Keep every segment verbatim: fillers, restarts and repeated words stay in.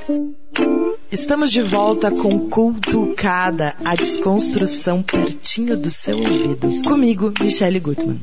Estamos de volta com Cultucada, a desconstrução pertinho do seu ouvido. Comigo, Michele Gutmann.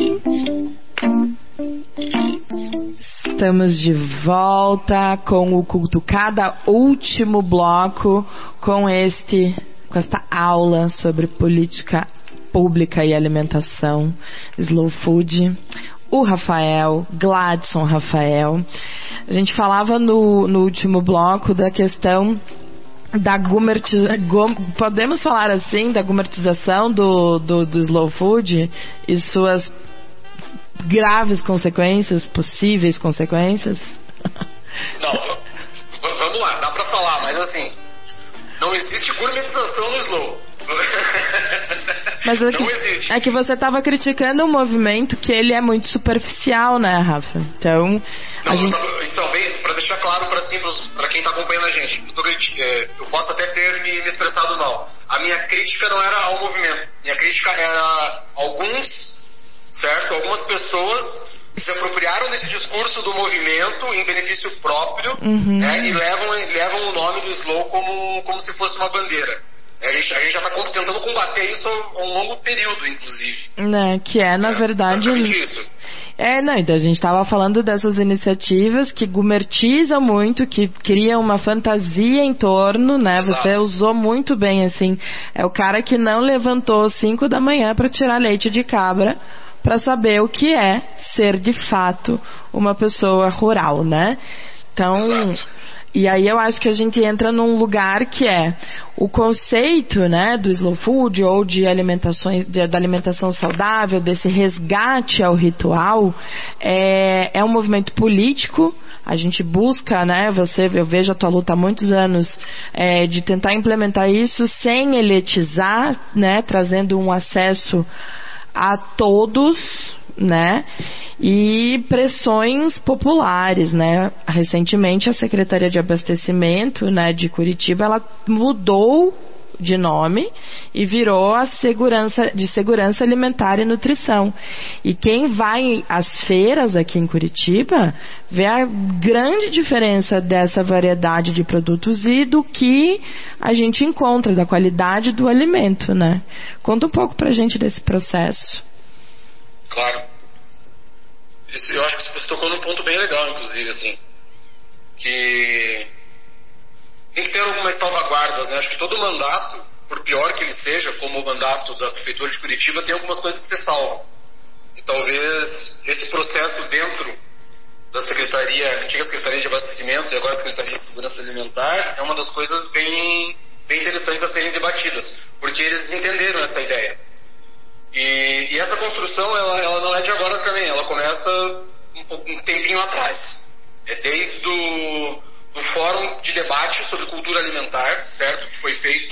Estamos de volta com o Cultucada, último bloco, com este, com esta aula sobre política pública e alimentação, slow food. O Rafael, Gladson Rafael. A gente falava no, no último bloco da questão da gumertização, podemos falar assim, da gumertização do, do, do slow food e suas graves consequências, possíveis consequências? Não, vamos lá, dá pra falar, mas assim, não existe gourmetização no slow. Mas é que, é que você estava criticando um movimento que ele é muito superficial, né, Rafa? Então, não, a gente... então bem, para deixar claro para assim, para quem está acompanhando a gente, eu, tô, é, eu posso até ter me, me expressado mal. A minha crítica não era ao movimento, minha crítica era a alguns, certo? Algumas pessoas que se apropriaram desse discurso do movimento em benefício próprio, uhum. né, e levam, levam o nome do slow como, como se fosse uma bandeira. A gente, a gente já está tentando combater isso há um longo período, inclusive. Né, que é, na é, verdade... Isso. É, não, então a gente estava falando dessas iniciativas que gumertizam muito, que criam uma fantasia em torno, né? Exato. Você usou muito bem, assim. É o cara que não levantou cinco da manhã para tirar leite de cabra para saber o que é ser, de fato, uma pessoa rural, né? Então... Exato. E aí eu acho que a gente entra num lugar que é o conceito, né, do slow food ou de alimentação, de, da alimentação saudável, desse resgate ao ritual, é, é um movimento político. A gente busca, né, você, eu vejo a tua luta há muitos anos, é, de tentar implementar isso sem elitizar, né, trazendo um acesso a todos, né, e pressões populares, né. Recentemente a Secretaria de Abastecimento, né, de Curitiba, ela mudou de nome e virou a segurança, de Segurança Alimentar e Nutrição. E quem vai às feiras aqui em Curitiba vê a grande diferença dessa variedade de produtos e do que a gente encontra, da qualidade do alimento, né. Conta um pouco pra gente desse processo. Claro. Isso, eu acho que você tocou num ponto bem legal, inclusive, assim, que tem que ter algumas salvaguardas, né? Acho que todo mandato, por pior que ele seja, como o mandato da Prefeitura de Curitiba, tem algumas coisas que se salvam. E talvez esse processo dentro da Secretaria, antiga Secretaria de Abastecimento e agora Secretaria de Segurança Alimentar, é uma das coisas bem, bem interessantes a serem debatidas, porque eles entenderam essa ideia. E, e essa construção, ela, ela não é de agora também, ela começa um, um tempinho atrás. É desde o do Fórum de Debate sobre Cultura Alimentar, certo? Que foi feito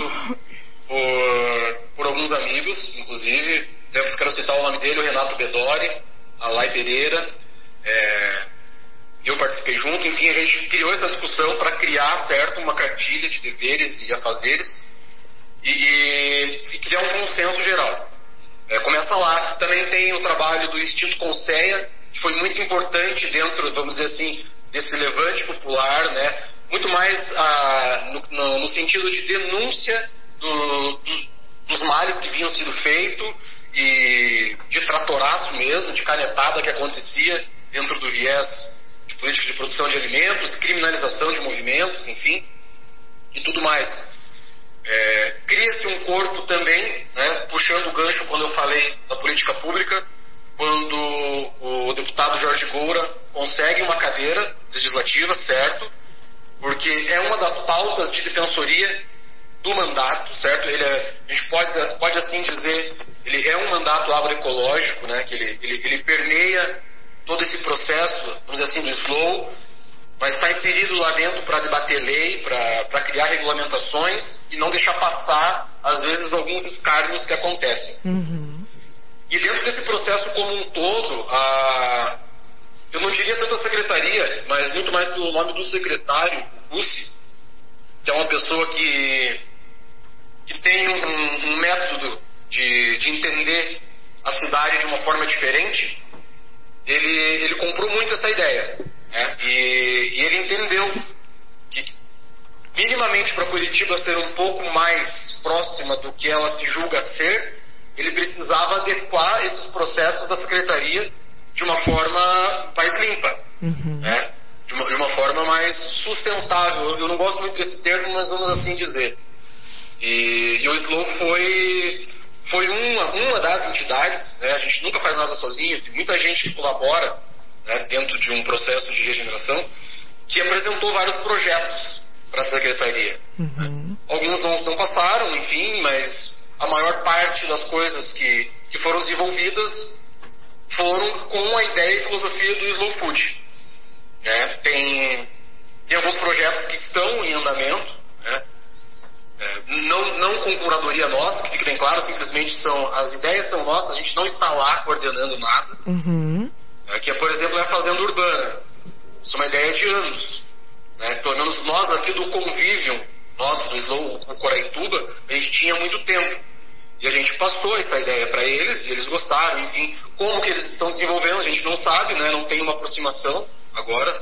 por, por alguns amigos, inclusive, eu quero citar o nome dele, o Renato Bedori, a Lai Pereira, é, eu participei junto, enfim, a gente criou essa discussão para criar, certo, uma cartilha de deveres e afazeres e, e, e criar um consenso geral. É, começa lá. Também tem o trabalho do Instituto Conceia, que foi muito importante dentro, vamos dizer assim, desse levante popular, né? Muito mais ah, no, no, no sentido de denúncia do, do, dos males que vinham sendo feitos e de tratoraço mesmo, de canetada que acontecia dentro do viés de política de produção de alimentos, criminalização de movimentos, enfim, e tudo mais. É, cria-se um corpo também, né, puxando o gancho quando eu falei da política pública, quando o deputado Jorge Goura consegue uma cadeira legislativa, certo? Porque é uma das pautas de defensoria do mandato, certo? Ele é, a gente pode, pode assim dizer, ele é um mandato agroecológico, né, que ele, ele, ele permeia todo esse processo, vamos dizer assim, do slow, mas está inserido lá dentro para debater lei, para criar regulamentações e não deixar passar, às vezes, alguns escárnios que acontecem. Uhum. E dentro desse processo como um todo, a, eu não diria tanto a secretaria, mas muito mais pelo nome do secretário, o Bussi, que é uma pessoa que, que tem um, um método de, de entender a cidade de uma forma diferente, ele, ele comprou muito essa ideia. É, e, e ele entendeu que minimamente para Curitiba ser um pouco mais próxima do que ela se julga ser, ele precisava adequar esses processos da secretaria de uma forma mais limpa, uhum. né? de, uma, de uma forma mais sustentável. Eu não gosto muito desse termo, mas vamos assim dizer. E, e o Slow foi, foi uma, uma das entidades, né? A gente nunca faz nada sozinho, tem muita gente que colabora, né, dentro de um processo de regeneração, que apresentou vários projetos para a secretaria. Uhum. Né? Alguns não, não passaram, enfim, mas a maior parte das coisas que, que foram desenvolvidas foram com a ideia e filosofia do Slow Food. Né? Tem, tem alguns projetos que estão em andamento, né? É, não, não com curadoria nossa, que fique bem claro, simplesmente são, as ideias são nossas, a gente não está lá coordenando nada. Uhum. É, que é, por exemplo, a Fazenda Urbana. Isso é uma ideia de anos. Né? Pelo menos nós aqui do convívio, nós do Slow, o Coraituba, a gente tinha muito tempo. E a gente passou essa ideia para eles, e eles gostaram, enfim. Como que eles estão se desenvolvendo, a gente não sabe, né? Não tem uma aproximação agora,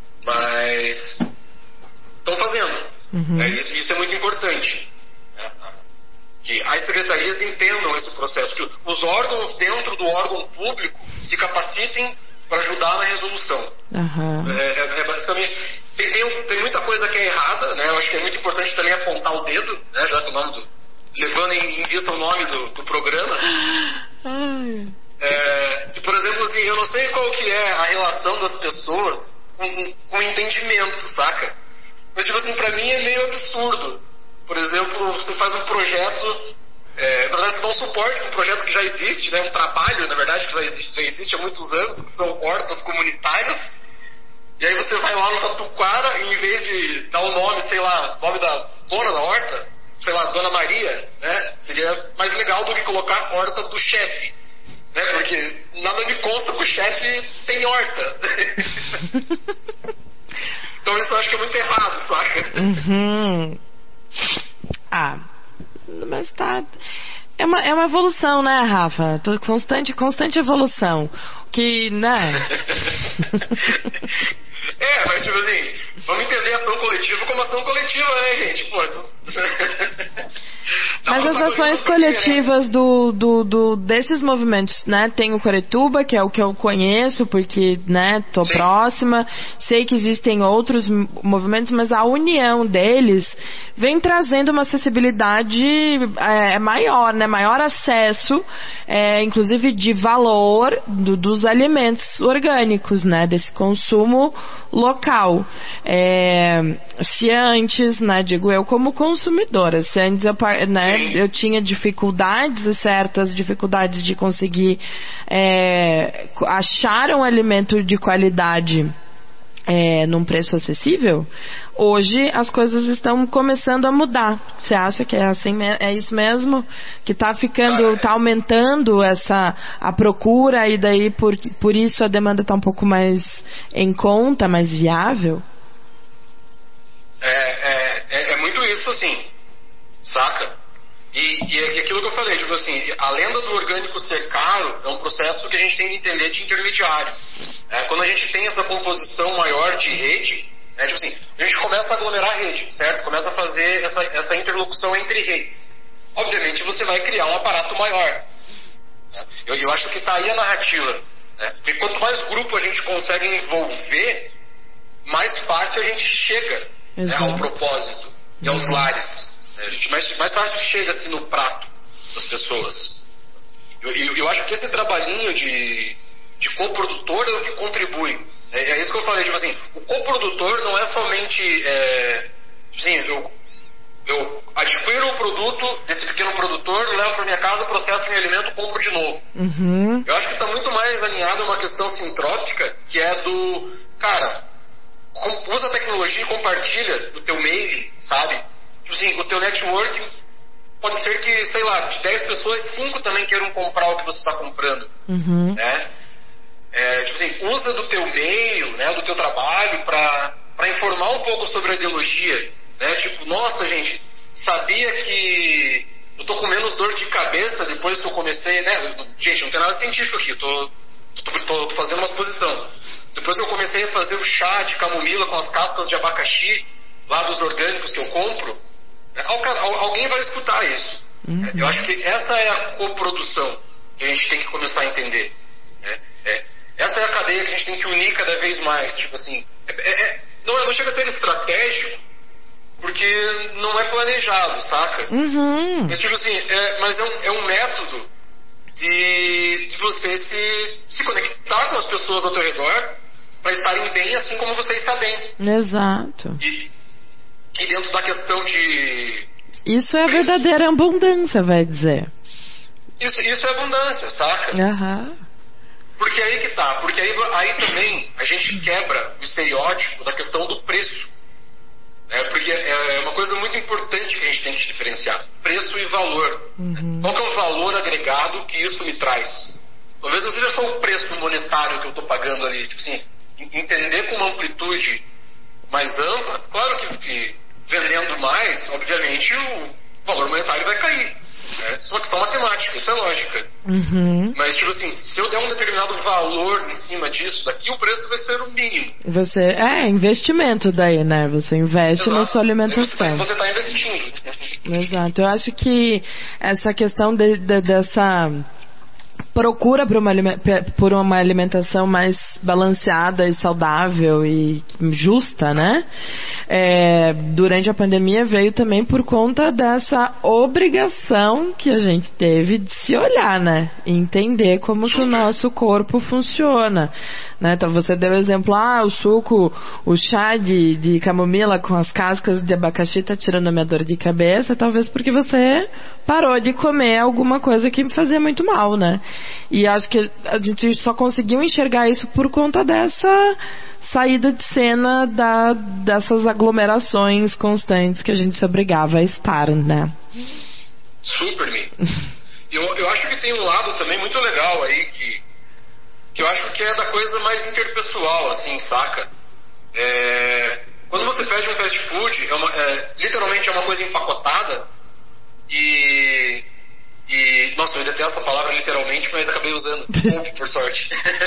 mas estão fazendo. Uhum. É, isso, isso é muito importante. Né? Que as secretarias entendam esse processo, que os órgãos dentro do órgão público se capacitem para ajudar na resolução. Uhum. É, é, é basicamente... Tem, tem, tem muita coisa que é errada, né? Eu acho que é muito importante também apontar o dedo, né? Já que o nome do... levando em, em vista o nome do, do programa. Ai. É, que, por exemplo, assim, eu não sei qual que é a relação das pessoas com, com entendimento, saca? Mas, tipo assim, pra mim é meio absurdo. Por exemplo, você faz um projeto, é, na verdade, você dá um suporte para um projeto que já existe, né? Um trabalho, na verdade, que já existe, já existe há muitos anos, que são hortas comunitárias. E aí você vai lá no Tatuquara e, em vez de dar o nome, sei lá, nome da dona da horta, sei lá, Dona Maria, né? Seria mais legal do que colocar horta do chefe, né? Porque nada me consta que o chefe tem horta. Então isso eu acho que é muito errado, saca? Uhum. Ah, mas tá... É uma, é uma evolução, né, Rafa? Constante, constante evolução. Que, né? É, mas tipo assim, vamos entender a ação coletiva como ação coletiva, né, gente? Pô, mas as ações coletivas do, do, do, desses movimentos, né? Tem o Coretuba, que é o que eu conheço, porque, né, tô Sim. próxima. Sei que existem outros movimentos, mas a união deles vem trazendo uma acessibilidade é, maior, né? Maior acesso, é, inclusive de valor do, dos alimentos orgânicos, né? Desse consumo local. É, se antes, né, digo eu como consumidora, se antes eu, né, eu tinha dificuldades, certas dificuldades de conseguir é, achar um alimento de qualidade é, num preço acessível, hoje as coisas estão começando a mudar. Você acha que é assim, é isso mesmo? Que está ficando, está aumentando essa, a procura e daí por, por isso a demanda está um pouco mais em conta, mais viável? É, é, é, é muito isso, assim, saca? E, e é aquilo que eu falei, tipo assim, a lenda do orgânico ser caro é um processo que a gente tem que entender de intermediário. É, quando a gente tem essa composição maior de rede, é, tipo assim, a gente começa a aglomerar a rede, certo? Começa a fazer essa, essa interlocução entre redes. Obviamente você vai criar um aparato maior. Né? Eu, eu acho que está aí a narrativa. Né? Porque quanto mais grupo a gente consegue envolver, mais fácil a gente chega, né, ao propósito e aos uhum. lares. Né? A gente mais, mais fácil chega assim, no prato das pessoas. Eu, eu, eu acho que esse trabalhinho de, de coprodutor é o que contribui. É, é isso que eu falei, tipo assim, o coprodutor não é somente, é, assim, eu, eu adquiro o produto desse pequeno produtor, levo para minha casa, processo em alimento, compro de novo. Uhum. Eu acho que está muito mais alinhado a uma questão sintrópica, que é do, cara, usa a tecnologia e compartilha do teu mail, sabe? Tipo assim, o teu networking pode ser que, sei lá, de dez pessoas, cinco também queiram comprar o que você está comprando, uhum. né? É, tipo assim, usa do teu meio, né, do teu trabalho para para informar um pouco sobre a ideologia, né? Tipo, nossa, gente, sabia que eu tô com menos dor de cabeça depois que eu comecei, né? Gente, não tem nada científico aqui, tô, tô, tô fazendo uma exposição. Depois que eu comecei a fazer o chá de camomila com as cascas de abacaxi, lá dos orgânicos que eu compro, né, alguém vai escutar isso. Uhum. Eu acho que essa é a coprodução que a gente tem que começar a entender. Né? É, essa é a cadeia que a gente tem que unir cada vez mais. Tipo assim, é, é, não, é, não chega a ser estratégico, porque não é planejado, saca? Uhum. Mas, tipo assim, é, mas é um, é um método de, de você se, se conectar com as pessoas ao teu redor para estarem bem assim como você está bem. Exato. E, e dentro da questão de... Isso é a verdadeira abundância, vai dizer. Isso, isso é abundância, saca? Uhum. Porque aí que tá. Porque aí, aí também a gente quebra o estereótipo da questão do preço. É, porque é uma coisa muito importante que a gente tem que diferenciar. Preço e valor. Uhum. Qual que é o valor agregado que isso me traz? Talvez não seja só o preço monetário que eu estou pagando ali. Tipo assim, entender com uma amplitude mais ampla. Claro que, que vendendo mais, obviamente, o valor monetário vai cair. É, isso é uma questão matemática, isso é lógica. Uhum. Mas, tipo assim, se eu der um determinado valor em cima disso, daqui o preço vai ser o mínimo. Você, é, investimento daí, né? Você investe Exato. na sua alimentação. Você está investindo. Exato. Eu acho que essa questão de, de, dessa procura por uma, por uma alimentação mais balanceada e saudável e justa, né? É, durante a pandemia veio também por conta dessa obrigação que a gente teve de se olhar, né? E entender como que o nosso corpo funciona, né? Então você deu o exemplo, ah, o suco, o chá de, de camomila com as cascas de abacaxi tá tirando a minha dor de cabeça, talvez porque você parou de comer alguma coisa que me fazia muito mal, né? E acho que a gente só conseguiu enxergar isso por conta dessa saída de cena da, dessas aglomerações constantes que a gente se obrigava a estar, né? Super, me. Eu, eu acho que tem um lado também muito legal aí que, que eu acho que é da coisa mais interpessoal, assim, saca? É, quando você pede um fast food, é uma, é, literalmente é uma coisa empacotada e... E, nossa, eu detesto a palavra literalmente, mas acabei usando, por sorte.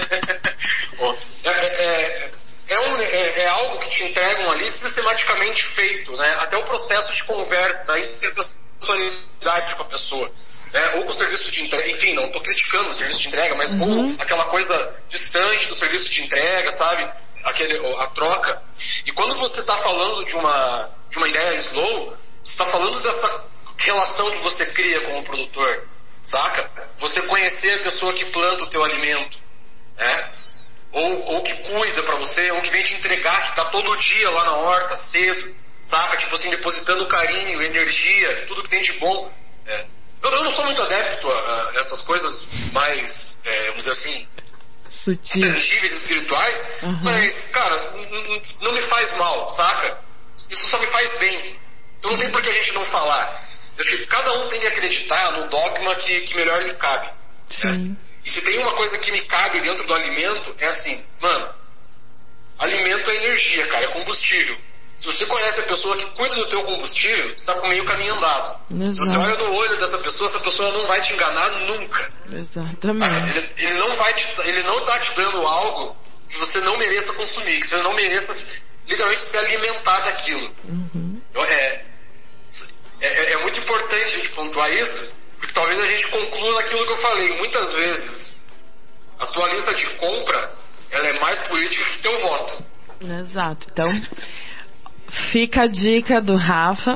Bom, é, é, é, um, é, é algo que te entregam ali sistematicamente feito, né? Até o processo de conversa, da interpessoalidade com a pessoa. Né? Ou com o serviço de entrega, enfim, não estou criticando o serviço de entrega, mas uhum. ou aquela coisa distante do serviço de entrega, sabe? Aquele, a troca. E quando você está falando de uma, de uma ideia slow, você está falando dessa relação que você cria com o produtor, saca? Você conhecer a pessoa que planta o teu alimento, né? Ou, ou que cuida pra você, ou que vem te entregar, que tá todo dia lá na horta, cedo, saca? Tipo assim, depositando carinho, energia, tudo que tem de bom. É. Eu, eu não sou muito adepto a, a essas coisas mais, é, vamos dizer assim, sutil, tangíveis, espirituais, uhum. mas, cara, n- n- não me faz mal, saca? Isso só me faz bem. Então não tem por que a gente não falar. Acho que cada um tem que acreditar no dogma que, que melhor lhe cabe. Né? E se tem uma coisa que me cabe dentro do alimento, é assim, mano, alimento é energia, cara, é combustível. Se você conhece a pessoa que cuida do teu combustível, você está com meio caminho andado. Exato. Se você olha no olho dessa pessoa, essa pessoa não vai te enganar nunca. Exatamente. Ele, ele não vai te, ele não está te dando algo que você não mereça consumir, que você não mereça literalmente se alimentar daquilo. Uhum. É, é, é muito importante a gente pontuar isso, porque talvez a gente conclua naquilo que eu falei. Muitas vezes a tua lista de compra ela é mais política que teu voto. Exato. Então fica a dica do Rafa.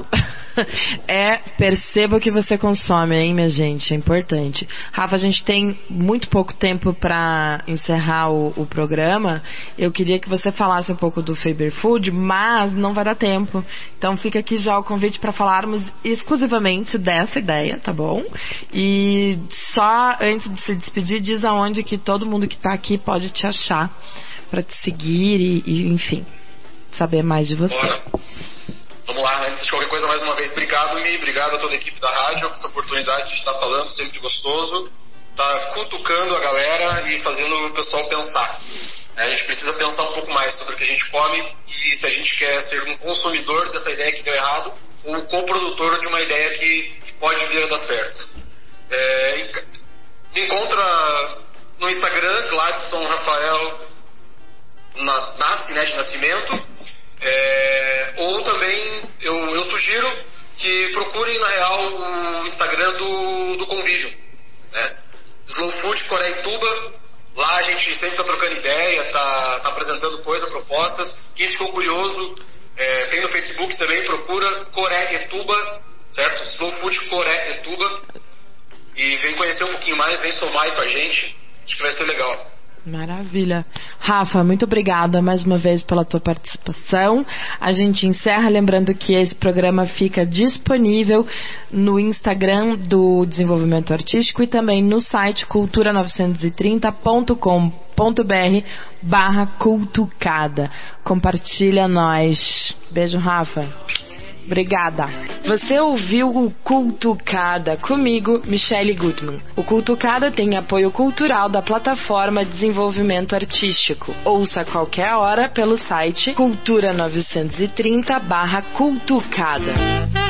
É, perceba o que você consome, hein, minha gente, é importante. Rafa, a gente tem muito pouco tempo para encerrar o, o programa. Eu queria que você falasse um pouco do Faber Food, mas não vai dar tempo. Então fica aqui já o convite para falarmos exclusivamente dessa ideia, tá bom? E só antes de se despedir, diz aonde que todo mundo que tá aqui pode te achar para te seguir e, e, enfim, saber mais de você. Bora. Vamos lá, antes de qualquer coisa, mais uma vez, obrigado, Mi, obrigado a toda a equipe da rádio por essa oportunidade de estar falando, sempre gostoso, tá cutucando a galera e fazendo o pessoal pensar. É, a gente precisa pensar um pouco mais sobre o que a gente come e se a gente quer ser um consumidor dessa ideia que deu errado ou um coprodutor de uma ideia que pode vir a dar certo. É, me encontra no Instagram, Gladson Rafael na, Nasce, né, de nascimento. É, ou também eu, eu sugiro que procurem na real o Instagram do, do Convivium, né? Slow Food Coreituba. Lá a gente sempre está trocando ideia, está tá apresentando coisas, propostas. Quem ficou curioso, é, tem no Facebook também, procura Coreituba, certo? Slow Food Coreituba. E vem conhecer um pouquinho mais, vem somar aí com a gente. Acho que vai ser legal. Maravilha. Rafa, muito obrigada mais uma vez pela tua participação. A gente encerra lembrando que esse programa fica disponível no Instagram do Desenvolvimento Artístico e também no site cultura novecentos e trinta ponto com ponto br barra cultucada. Compartilha nós. Beijo, Rafa. Obrigada. Você ouviu o Cultucada comigo, Michele Gutmann. O Cultucada tem apoio cultural da plataforma Desenvolvimento Artístico. Ouça a qualquer hora pelo site cultura novecentos e trinta barra cultucada.